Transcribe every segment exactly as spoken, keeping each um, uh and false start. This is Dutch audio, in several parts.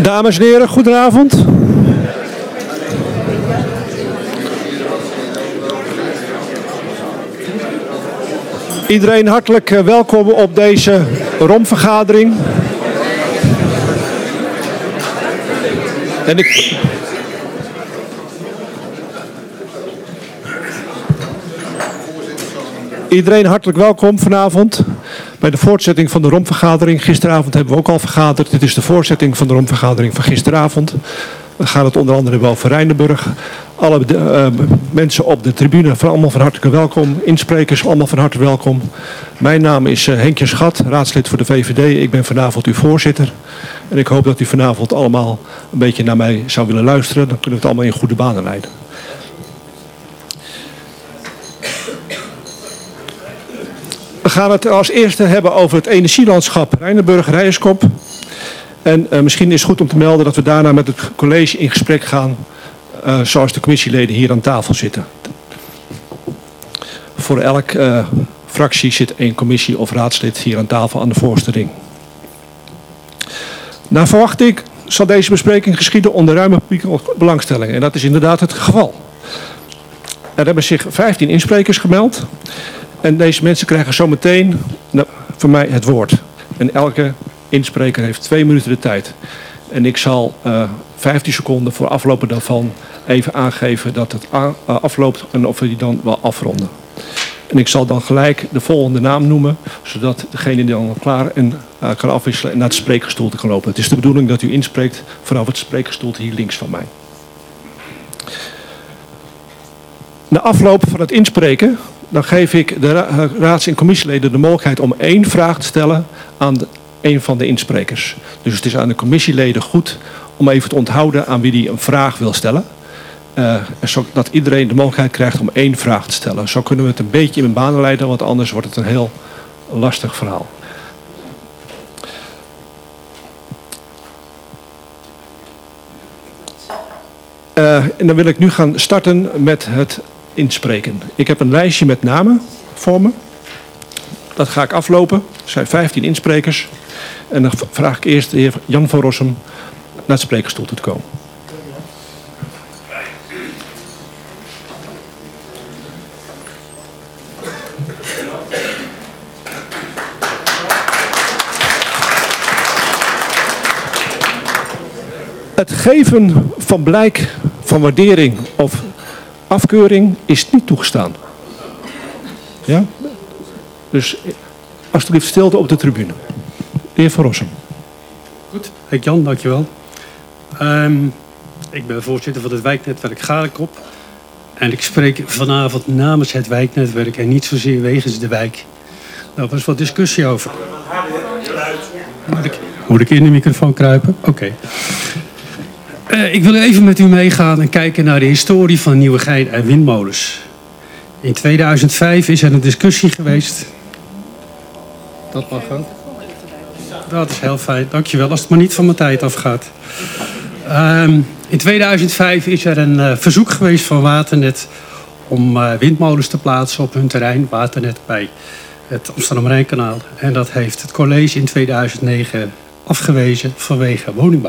Dames en heren, goedenavond. Iedereen hartelijk welkom op deze romvergadering. En ik... Iedereen hartelijk welkom vanavond bij de voortzetting van de romvergadering. Gisteravond hebben we ook al vergaderd. Dit is de voortzetting van de romvergadering van gisteravond. We gaan het onder andere hebben over Rijnenburg. Alle uh, mensen op de tribune van allemaal van harte welkom. Insprekers allemaal van harte welkom. Mijn naam is uh, Henkje Schat, raadslid voor de V V D. Ik ben vanavond uw voorzitter. En ik hoop dat u vanavond allemaal een beetje naar mij zou willen luisteren. Dan kunnen we het allemaal in goede banen leiden. We gaan het als eerste hebben over het energielandschap Rijnenburg-Rijerskop. En uh, misschien is het goed om te melden dat we daarna met het college in gesprek gaan, uh, zoals de commissieleden hier aan tafel zitten. Voor elke uh, fractie zit één commissie of raadslid hier aan tafel aan de voorste ring. Naar verwachting zal deze bespreking geschieden onder ruime publieke belangstelling. En dat is inderdaad het geval. Er hebben zich vijftien insprekers gemeld. En deze mensen krijgen zometeen nou, van mij het woord. En elke inspreker heeft twee minuten de tijd. En ik zal uh, vijftien seconden voor aflopen daarvan even aangeven dat het a- uh, afloopt en of we die dan wel afronden. En ik zal dan gelijk de volgende naam noemen, zodat degene die dan klaar en uh, kan afwisselen en naar het spreekgestoelte kan lopen. Het is de bedoeling dat u inspreekt vanaf het spreekgestoelte hier links van mij. Na afloop van het inspreken, dan geef ik de ra- raads- en commissieleden de mogelijkheid om één vraag te stellen aan de, een van de insprekers. Dus het is aan de commissieleden goed om even te onthouden aan wie die een vraag wil stellen. Uh, zodat iedereen de mogelijkheid krijgt om één vraag te stellen. Zo kunnen we het een beetje in banen leiden, want anders wordt het een heel lastig verhaal. Uh, en dan wil ik nu gaan starten met het inspreken. Ik heb een lijstje met namen voor me. Dat ga ik aflopen. Er zijn vijftien insprekers. En dan vraag ik eerst de heer Jan van Rossum naar het spreekgestoel te komen. Het geven van blijk van waardering of afkeuring is niet toegestaan. Ja? Dus alsjeblieft stilte op de tribune. De heer Van Rossum. Goed, Henk Jan, dankjewel. Um, ik ben voorzitter van het wijknetwerk Garenkop. En ik spreek vanavond namens het wijknetwerk en niet zozeer wegens de wijk. Daar was wat discussie over. Moet ik, moet ik in de microfoon kruipen? Oké. Okay. Uh, ik wil even met u meegaan en kijken naar de historie van Nieuwegein en windmolens. In tweeduizend vijf is er een discussie geweest. Dat mag ook. Dat is heel fijn, dankjewel. Als het maar niet van mijn tijd afgaat. Um, in tweeduizend vijf is er een uh, verzoek geweest van Waternet om uh, windmolens te plaatsen op hun terrein. Waternet bij het Amsterdam-Rijnkanaal. En dat heeft het college in tweeduizend negen afgewezen vanwege woningbouw.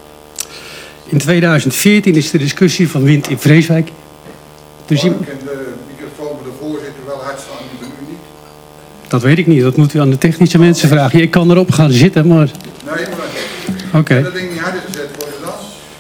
In tweeduizend veertien is de discussie van wind in Vreeswijk. Dus ik ken de microfoon van de voorzitter wel hard staan, maar u niet. Dat weet ik niet, dat moet u aan de technische mensen vragen. Ik kan erop gaan zitten, maar... Nee, maar... Oké. Okay. Dat ding niet harder gezet worden dan?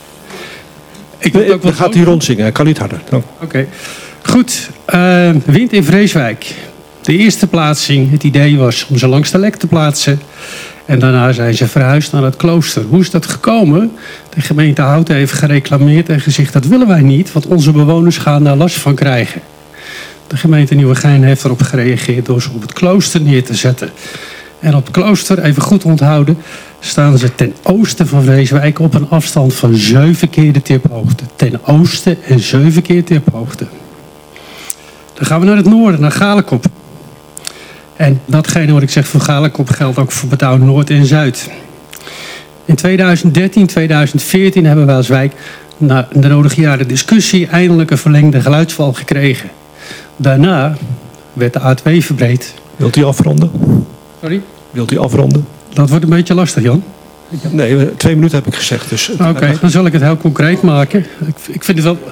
Ik wil ook Dan gaat hij rondzingen, hij kan niet harder. Oké. Okay. Goed, uh, wind in Vreeswijk. De eerste plaatsing, het idee was om ze langs de Lek te plaatsen. En daarna zijn ze verhuisd naar het klooster. Hoe is dat gekomen? De gemeente Houten heeft gereclameerd en gezegd dat willen wij niet, want onze bewoners gaan daar last van krijgen. De gemeente Nieuwegein heeft erop gereageerd door ze op het klooster neer te zetten. En op het klooster, even goed onthouden, staan ze ten oosten van Vreeswijk op een afstand van zeven keer de tiphoogte. Ten oosten en zeven keer tiphoogte. Dan gaan we naar het noorden, naar Garenkop. En datgene wat ik zeg voor Garenkop geldt ook voor Betouw Noord en Zuid. In tweeduizend dertien, tweeduizend veertien hebben wij als wijk na de nodige jaren discussie eindelijk een verlengde geluidswal gekregen. Daarna werd de A twee verbreed. Wilt u afronden? Sorry? Wilt u afronden? Dat wordt een beetje lastig, Jan. Nee, twee minuten heb ik gezegd. Dus Oké, okay, dan zal ik het heel concreet maken. Ik, ik vind het wel...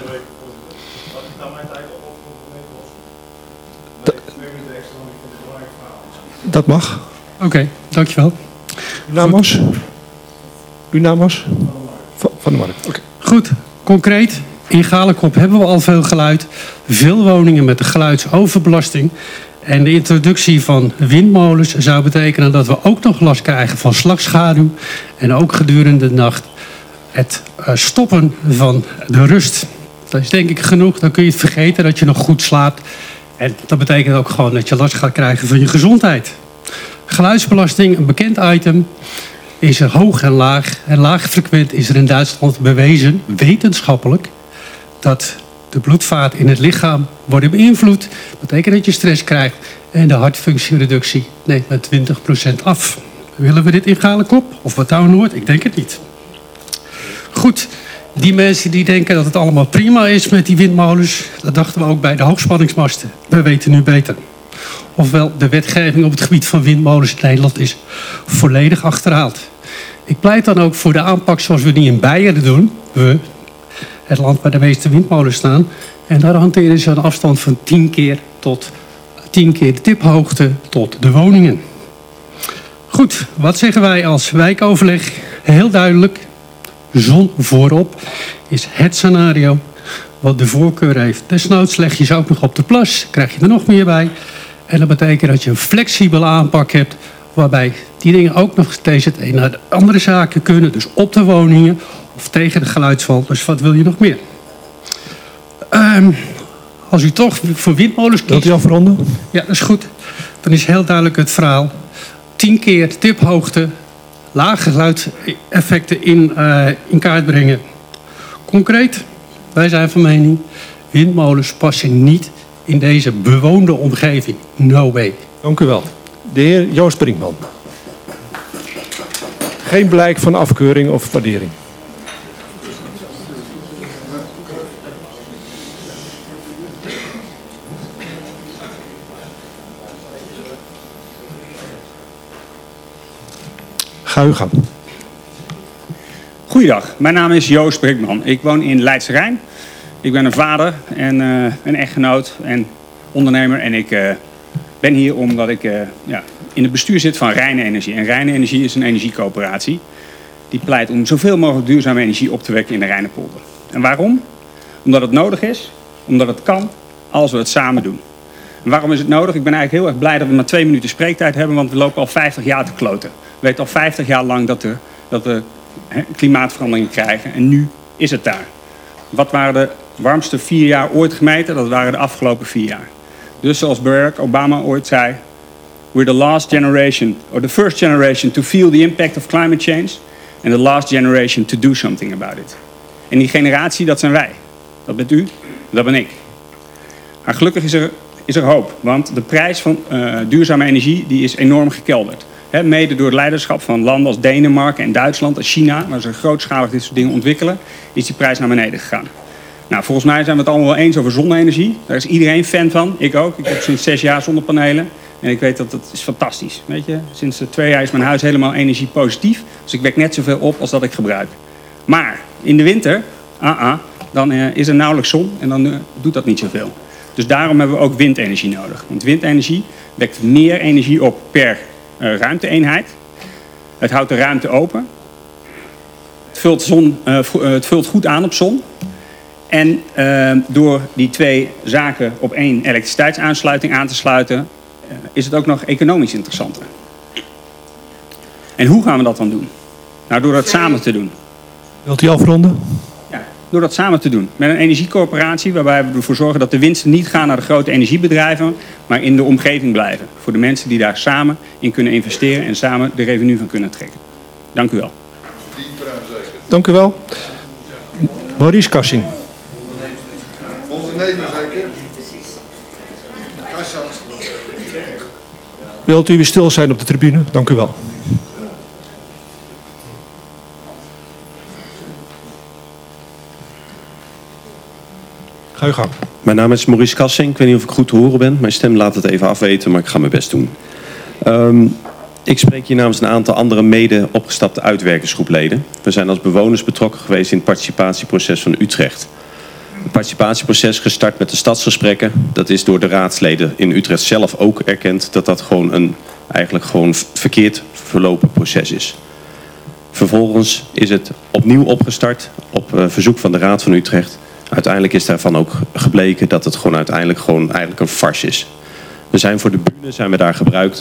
Dat mag. Oké, okay, dankjewel. Uw naam was? Uw naam was? Van, van de Markt. Okay. Goed, concreet. In Galenkop hebben we al veel geluid. Veel woningen met de geluidsoverbelasting. En de introductie van windmolens zou betekenen dat we ook nog last krijgen van slagschaduw. En ook gedurende de nacht het stoppen van de rust. Dat is denk ik genoeg. Dan kun je het vergeten dat je nog goed slaapt. En dat betekent ook gewoon dat je last gaat krijgen van je gezondheid. Geluidsbelasting, een bekend item, is er hoog en laag. En laagfrequent is er in Duitsland bewezen, wetenschappelijk, dat de bloedvaat in het lichaam wordt beïnvloed. Dat betekent dat je stress krijgt. En de hartfunctiereductie neemt met twintig procent af. Willen we dit in Galenkop? Of wat nou Noord? Ik denk het niet. Goed, die mensen die denken dat het allemaal prima is met die windmolens, dat dachten we ook bij de hoogspanningsmasten. We weten nu beter. Ofwel, de wetgeving op het gebied van windmolens in Nederland is volledig achterhaald. Ik pleit dan ook voor de aanpak zoals we die in Beieren doen. We, het land waar de meeste windmolens staan. En daar hanteren ze een afstand van tien keer tot tien keer de tiphoogte tot de woningen. Goed, wat zeggen wij als wijkoverleg? Heel duidelijk, zon voorop is het scenario wat de voorkeur heeft. Desnoods leg je ze ook nog op de plas, krijg je er nog meer bij. En dat betekent dat je een flexibele aanpak hebt, waarbij die dingen ook nog T Z E naar de andere zaken kunnen. Dus op de woningen of tegen de geluidswal. Dus wat wil je nog meer? Um, als u toch voor windmolens kiest... Wilt u afronden? Ja, dat is goed. Dan is heel duidelijk het verhaal. tien keer tiphoogte, lage geluidseffecten in, uh, in kaart brengen. Concreet, wij zijn van mening, windmolens passen niet in deze bewoonde omgeving. No way. Dank u wel. De heer Joost Brinkman. Geen blijk van afkeuring of waardering. Ga uw gang. Goeiedag, mijn naam is Joost Brinkman. Ik woon in Leidse Rijn. Ik ben een vader en uh, een echtgenoot en ondernemer. En ik uh, ben hier omdat ik uh, ja, in het bestuur zit van Rijn Energie. En Rijn Energie is een energiecoöperatie. Die pleit om zoveel mogelijk duurzame energie op te wekken in de Rijnenpolder. En waarom? Omdat het nodig is, omdat het kan, als we het samen doen. En waarom is het nodig? Ik ben eigenlijk heel erg blij dat we maar twee minuten spreektijd hebben, want we lopen al vijftig jaar te kloten. We weten al vijftig jaar lang dat, er, dat we he, klimaatverandering krijgen en nu is het daar. Wat waren de warmste vier jaar ooit gemeten? Dat waren de afgelopen vier jaar. Dus zoals Barack Obama ooit zei, we're the last generation, or the first generation to feel the impact of climate change and the last generation to do something about it. En die generatie, dat zijn wij. Dat bent u, dat ben ik. Maar gelukkig is er, is er hoop, want de prijs van uh, duurzame energie die is enorm gekelderd. He, mede door het leiderschap van landen als Denemarken en Duitsland en China, waar ze grootschalig dit soort dingen ontwikkelen, is die prijs naar beneden gegaan. Nou, volgens mij zijn we het allemaal wel eens over zonne-energie. Daar is iedereen fan van, ik ook. Ik heb sinds zes jaar zonnepanelen en ik weet dat dat is fantastisch. Weet je? Sinds twee jaar is mijn huis helemaal energiepositief, dus ik wek net zoveel op als dat ik gebruik. Maar in de winter, ah, ah, dan uh, is er nauwelijks zon en dan uh, doet dat niet zoveel. Dus daarom hebben we ook windenergie nodig. Want windenergie wekt meer energie op per uh, ruimte-eenheid. Het houdt de ruimte open. Het vult, zon, uh, het vult goed aan op zon. En uh, door die twee zaken op één elektriciteitsaansluiting aan te sluiten, uh, is het ook nog economisch interessanter. En hoe gaan we dat dan doen? Nou, door dat samen te doen. Wilt u afronden? Ja, door dat samen te doen. Met een energiecoöperatie waarbij we ervoor zorgen dat de winsten niet gaan naar de grote energiebedrijven, maar in de omgeving blijven. Voor de mensen die daar samen in kunnen investeren en samen de revenue van kunnen trekken. Dank u wel. Dank u wel. Maurice Kassing. Ondernemer zeker? Kassa. Wilt u weer stil zijn op de tribune? Dank u wel. Ga uw gang. Mijn naam is Maurice Kassing. Ik weet niet of ik goed te horen ben. Mijn stem laat het even afweten, maar ik ga mijn best doen. Um, Ik spreek hier namens een aantal andere mede opgestapte uitwerkersgroepleden. We zijn als bewoners betrokken geweest in het participatieproces van Utrecht. Het participatieproces gestart met de stadsgesprekken. Dat is door de raadsleden in Utrecht zelf ook erkend dat dat gewoon een eigenlijk gewoon verkeerd verlopen proces is. Vervolgens is het opnieuw opgestart op uh, verzoek van de Raad van Utrecht. Uiteindelijk is daarvan ook gebleken dat het gewoon uiteindelijk gewoon eigenlijk een farce is. We zijn voor de bühne zijn we daar gebruikt.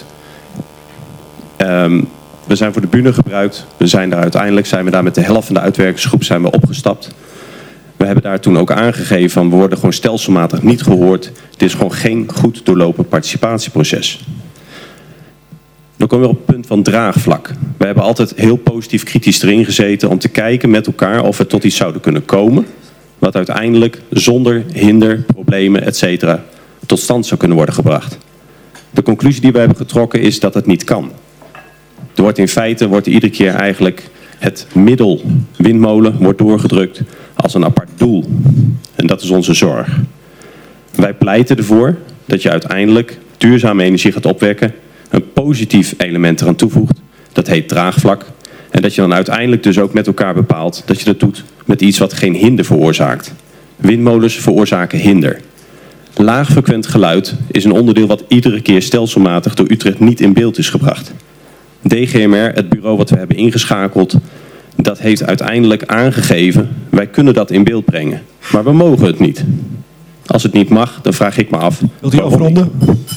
Um, we zijn voor de bühne gebruikt. We zijn daar uiteindelijk zijn we daar met de helft van de uitwerkersgroep zijn we opgestapt. We hebben daar toen ook aangegeven van we worden gewoon stelselmatig niet gehoord. Het is gewoon geen goed doorlopen participatieproces. Dan komen we op het punt van draagvlak. We hebben altijd heel positief kritisch erin gezeten om te kijken met elkaar of we tot iets zouden kunnen komen. Wat uiteindelijk zonder hinder, problemen, et cetera tot stand zou kunnen worden gebracht. De conclusie die we hebben getrokken is dat het niet kan. Er wordt in feite wordt iedere keer eigenlijk het middel windmolen wordt doorgedrukt als een apart doel. En dat is onze zorg. Wij pleiten ervoor dat je uiteindelijk duurzame energie gaat opwekken, een positief element eraan toevoegt, dat heet draagvlak. En dat je dan uiteindelijk dus ook met elkaar bepaalt dat je dat doet met iets wat geen hinder veroorzaakt. Windmolens veroorzaken hinder. Laagfrequent geluid is een onderdeel wat iedere keer stelselmatig door Utrecht niet in beeld is gebracht. D G M R, het bureau wat we hebben ingeschakeld, dat heeft uiteindelijk aangegeven, wij kunnen dat in beeld brengen. Maar we mogen het niet. Als het niet mag, dan vraag ik me af. Wilt u afronden?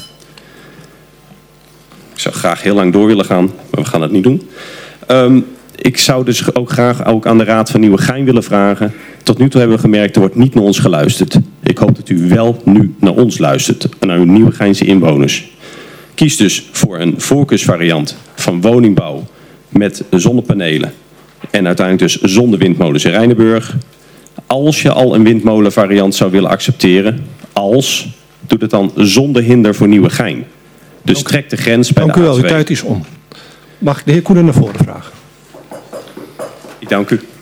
Ik zou graag heel lang door willen gaan, maar we gaan het niet doen. Um, ik zou dus ook graag ook aan de Raad van Nieuwegein willen vragen. Tot nu toe hebben we gemerkt, er wordt niet naar ons geluisterd. Ik hoop dat u wel nu naar ons luistert en naar uw Nieuwegeinse inwoners. Kies dus voor een voorkeursvariant van woningbouw met zonnepanelen en uiteindelijk dus zonder windmolens in Rijnenburg. Als je al een windmolenvariant zou willen accepteren, als, doe het dan zonder hinder voor Nieuwegein. Dus Dank, trek de grens bij dank de u wel, A uw twee. tijd is om. Mag ik de heer Koenen naar voren vragen? Ik dank u.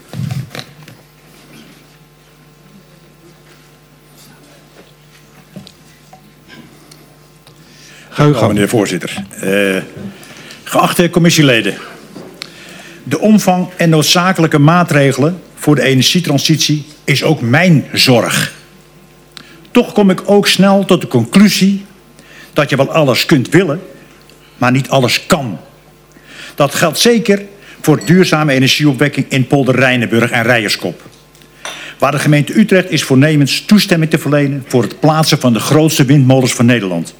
Ga u Dank u, gang. meneer voorzitter. Uh, geachte commissieleden. De omvang en noodzakelijke maatregelen voor de energietransitie is ook mijn zorg. Toch kom ik ook snel tot de conclusie dat je wel alles kunt willen, maar niet alles kan. Dat geldt zeker voor duurzame energieopwekking in Polder Rijnenburg en Rijerskop, waar de gemeente Utrecht is voornemens toestemming te verlenen voor het plaatsen van de grootste windmolens van Nederland.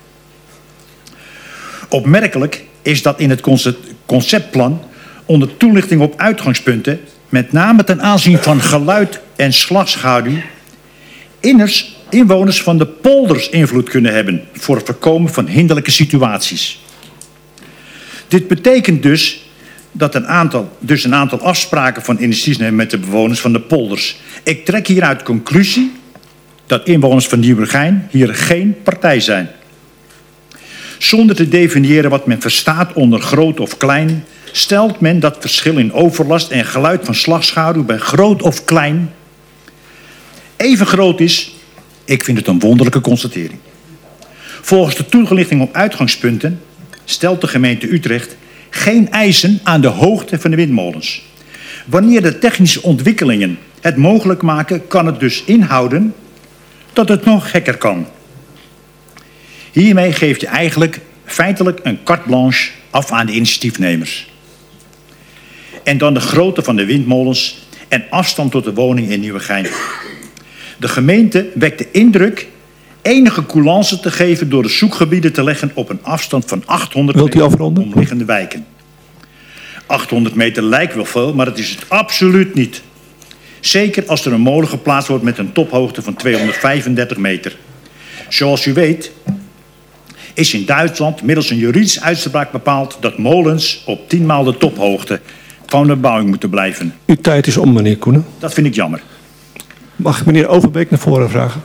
Opmerkelijk is dat in het conceptplan onder toelichting op uitgangspunten, met name ten aanzien van geluid en slagschaduw, inners, inwoners van de polders invloed kunnen hebben voor het voorkomen van hinderlijke situaties. Dit betekent dus dat een aantal, dus een aantal afspraken van initiatief nemen met de bewoners van de polders. Ik trek hieruit conclusie dat inwoners van Nieuwegein hier geen partij zijn. Zonder te definiëren wat men verstaat onder groot of klein, stelt men dat verschil in overlast en geluid van slagschaduw bij groot of klein even groot is. Ik vind het een wonderlijke constatering. Volgens de toelichting op uitgangspunten stelt de gemeente Utrecht geen eisen aan de hoogte van de windmolens. Wanneer de technische ontwikkelingen het mogelijk maken, kan het dus inhouden dat het nog gekker kan. Hiermee geef je eigenlijk feitelijk een carte blanche af aan de initiatiefnemers. En dan de grootte van de windmolens en afstand tot de woning in Nieuwegein. De gemeente wekt de indruk enige coulance te geven door de zoekgebieden te leggen op een afstand van achthonderd Wilt u meter afronden? omliggende wijken. achthonderd meter lijkt wel veel, maar het is het absoluut niet. Zeker als er een molen geplaatst wordt met een tophoogte van tweehonderdvijfendertig meter. Zoals u weet is in Duitsland middels een juridische uitspraak bepaald dat molens op tienmaal de tophoogte van de bebouwing moeten blijven. Uw tijd is om, meneer Koenen. Dat vind ik jammer. Mag ik meneer Overbeek naar voren vragen?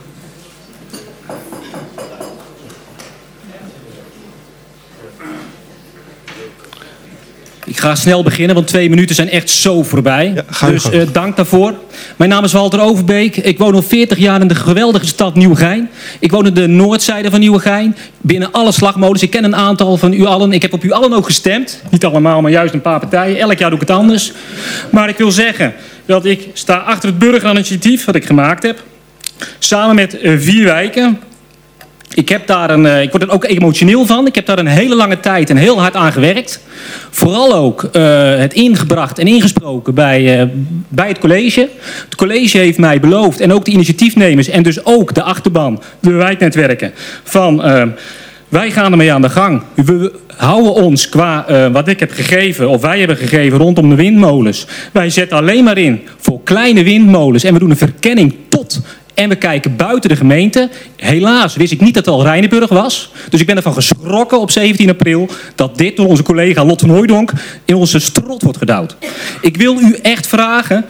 Ik ga snel beginnen, want twee minuten zijn echt zo voorbij. Ja, ga je dus gang. uh, dank daarvoor. Mijn naam is Walter Overbeek. Ik woon al veertig jaar in de geweldige stad Nieuwegein. Ik woon in de noordzijde van Nieuwegein. Binnen alle slagmolens. Ik ken een aantal van u allen. Ik heb op u allen ook gestemd. Niet allemaal, maar juist een paar partijen. Elk jaar doe ik het anders. Maar ik wil zeggen dat ik sta achter het burgerinitiatief wat ik gemaakt heb. Samen met uh, vier wijken. Ik, heb daar een, uh, ik word er ook emotioneel van. Ik heb daar een hele lange tijd en heel hard aan gewerkt. Vooral ook uh, het ingebracht en ingesproken bij, uh, bij het college. Het college heeft mij beloofd, en ook de initiatiefnemers en dus ook de achterban, de wijknetwerken, van uh, wij gaan ermee aan de gang. We houden ons qua uh, wat ik heb gegeven, of wij hebben gegeven rondom de windmolens. Wij zetten alleen maar in voor kleine windmolens en we doen een verkenning tot. En we kijken buiten de gemeente. Helaas wist ik niet dat het al Rijnenburg was. Dus ik ben ervan geschrokken op zeventien april... dat dit door onze collega Lot van Hooijdonk in onze strot wordt gedouwd. Ik wil u echt vragen...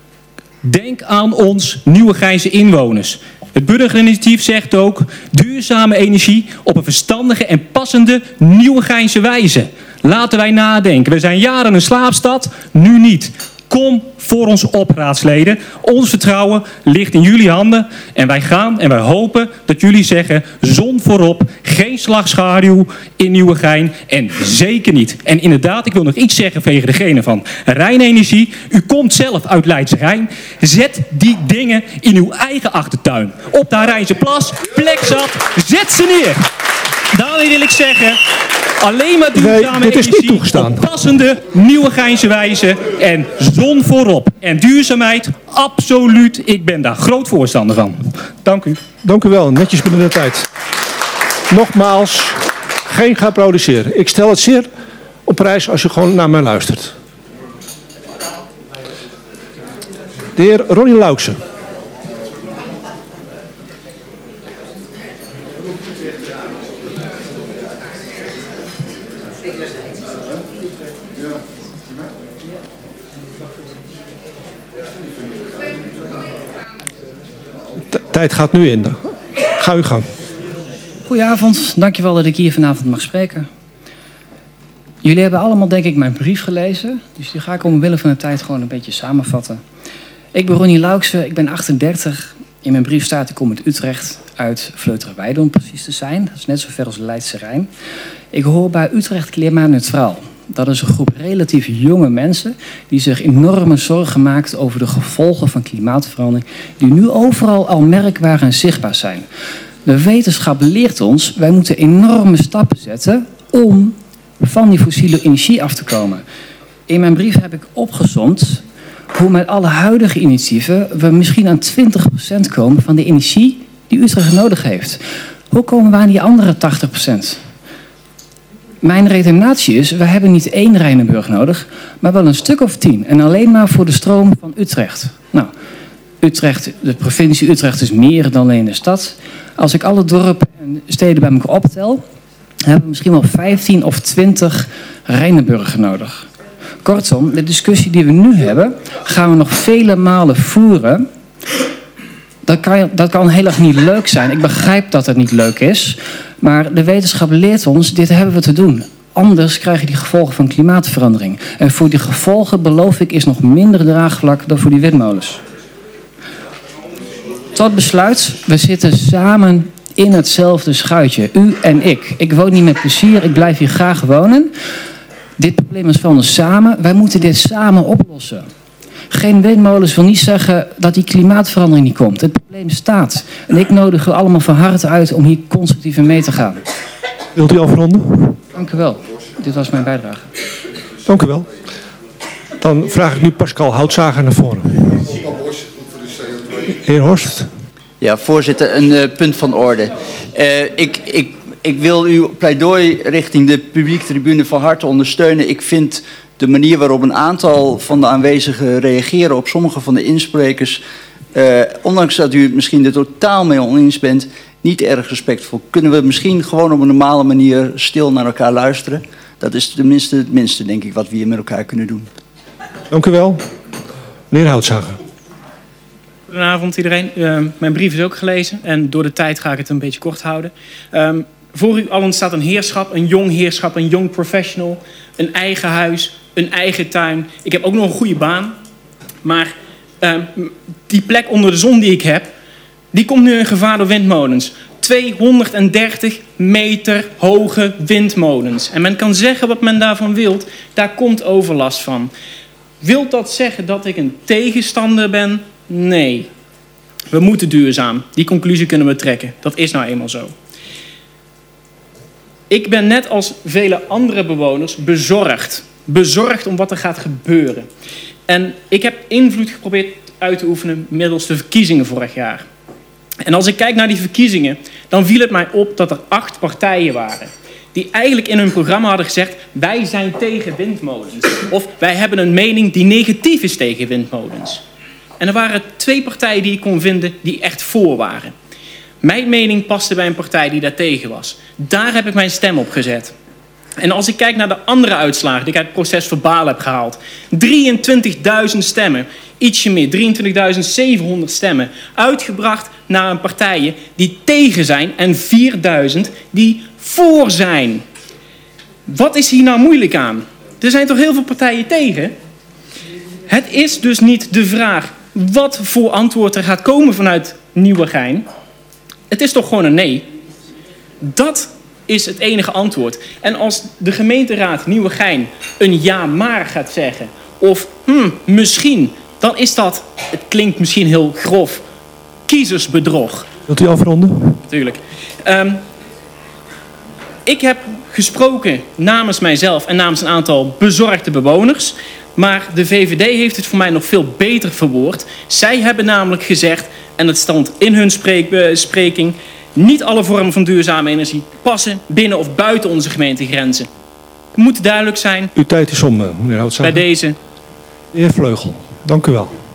denk aan ons Nieuwegeinse inwoners. Het burgerinitiatief zegt ook... duurzame energie op een verstandige en passende Nieuwegeinse wijze. Laten wij nadenken. We zijn jaren een slaapstad, nu niet... Kom voor ons op, raadsleden. Ons vertrouwen ligt in jullie handen. En wij gaan en wij hopen dat jullie zeggen... zon voorop, geen slagschaduw in Nieuwegein. En zeker niet. En inderdaad, ik wil nog iets zeggen tegen degene van Rijnenergie. U komt zelf uit Leidse Rijn. Zet die dingen in uw eigen achtertuin. Op de Rijnse Plas, plek zat, zet ze neer. Daarmee wil ik zeggen... alleen maar duurzame nee, dit is niet energie toegestaan. op passende Nieuwegeinse wijze en zon voorop. En duurzaamheid, absoluut. Ik ben daar groot voorstander van. Dank u. Dank u wel, netjes binnen de tijd. Nogmaals, geen gaan produceren. Ik stel het zeer op prijs als je gewoon naar mij luistert. De heer Ronnie Lauksen. Tijd gaat nu in. Ga uw gang. Goedenavond, dankjewel dat ik hier vanavond mag spreken. Jullie hebben allemaal denk ik mijn brief gelezen. Dus die ga ik omwille van de tijd gewoon een beetje samenvatten. Ik ben Ronnie Lauksen, ik ben achtendertig. In mijn brief staat ik kom uit Utrecht, uit Vleuten-Weide om precies te zijn. Dat is net zo ver als Leidse Rijn. Ik hoor bij Utrecht klimaatneutraal. Dat is een groep relatief jonge mensen die zich enorme zorgen maakt over de gevolgen van klimaatverandering, die nu overal al merkbaar en zichtbaar zijn. De wetenschap leert ons, wij moeten enorme stappen zetten om van die fossiele energie af te komen. In mijn brief heb ik opgesomd hoe met alle huidige initiatieven we misschien aan twintig procent komen van de energie die Utrecht nodig heeft. Hoe komen we aan die andere tachtig procent? Mijn redenatie is, we hebben niet één Rijnenburg nodig, maar wel een stuk of tien. En alleen maar voor de stroom van Utrecht. Nou, Utrecht, de provincie Utrecht is meer dan alleen de stad. Als ik alle dorpen en steden bij elkaar optel, hebben we misschien wel vijftien of twintig Rijnenburgen nodig. Kortom, de discussie die we nu hebben, gaan we nog vele malen voeren. Dat kan, dat kan heel erg niet leuk zijn. Ik begrijp dat het niet leuk is. Maar de wetenschap leert ons, dit hebben we te doen. Anders krijg je die gevolgen van klimaatverandering. En voor die gevolgen, beloof ik, is nog minder draagvlak dan voor die windmolens. Tot besluit, we zitten samen in hetzelfde schuitje. U en ik. Ik woon niet met plezier, ik blijf hier graag wonen. Dit probleem is van ons samen. Wij moeten dit samen oplossen. Geen windmolens wil niet zeggen dat die klimaatverandering niet komt. Het probleem staat. En ik nodig u allemaal van harte uit om hier constructief in mee te gaan. Wilt u afronden? Dank u wel. Dit was mijn bijdrage. Dank u wel. Dan vraag ik nu Pascal Houtzager naar voren. Heer Horst. Ja, voorzitter, een uh, punt van orde. Uh, ik, ik, ik wil uw pleidooi richting de publiektribune van harte ondersteunen. Ik vind de manier waarop een aantal van de aanwezigen reageren op sommige van de insprekers, uh, ondanks dat u het misschien er totaal mee oneens bent, niet erg respectvol. Kunnen we misschien gewoon op een normale manier stil naar elkaar luisteren? Dat is tenminste het minste, denk ik, wat we hier met elkaar kunnen doen. Dank u wel. Meneer Houtzager. Goedenavond iedereen. Uh, mijn brief is ook gelezen en door de tijd ga ik het een beetje kort houden. Um, voor u allen staat een heerschap, een jong heerschap, een jong professional, een eigen huis, een eigen tuin. Ik heb ook nog een goede baan. Maar uh, die plek onder de zon die ik heb, die komt nu in gevaar door windmolens. tweehonderddertig meter hoge windmolens. En men kan zeggen wat men daarvan wil. Daar komt overlast van. Wilt dat zeggen dat ik een tegenstander ben? Nee. We moeten duurzaam. Die conclusie kunnen we trekken. Dat is nou eenmaal zo. Ik ben net als vele andere bewoners bezorgd. Bezorgd om wat er gaat gebeuren. En ik heb invloed geprobeerd uit te oefenen middels de verkiezingen vorig jaar. En als ik kijk naar die verkiezingen, dan viel het mij op dat er acht partijen waren. Die eigenlijk in hun programma hadden gezegd, wij zijn tegen windmolens. Of wij hebben een mening die negatief is tegen windmolens. En er waren twee partijen die ik kon vinden die echt voor waren. Mijn mening paste bij een partij die daar tegen was. Daar heb ik mijn stem op gezet. En als ik kijk naar de andere uitslagen die ik uit het proces verbaal heb gehaald. drieëntwintigduizend stemmen, ietsje meer, drieëntwintigduizend zevenhonderd stemmen. Uitgebracht naar een partijen die tegen zijn en vierduizend die voor zijn. Wat is hier nou moeilijk aan? Er zijn toch heel veel partijen tegen? Het is dus niet de vraag wat voor antwoord er gaat komen vanuit Nieuwegein. Het is toch gewoon een nee. Dat is het enige antwoord. En als de gemeenteraad Nieuwegein een ja maar gaat zeggen, of hmm, misschien, dan is dat, het klinkt misschien heel grof, kiezersbedrog. Wilt u afronden? Natuurlijk. Um, ik heb gesproken namens mijzelf en namens een aantal bezorgde bewoners. Maar de V V D heeft het voor mij nog veel beter verwoord. Zij hebben namelijk gezegd, en het stond in hun spreking, niet alle vormen van duurzame energie passen binnen of buiten onze gemeentegrenzen. Het moet duidelijk zijn. Uw tijd is om, meneer Houtzager. Bij deze. De heer Vleugel, dank u wel.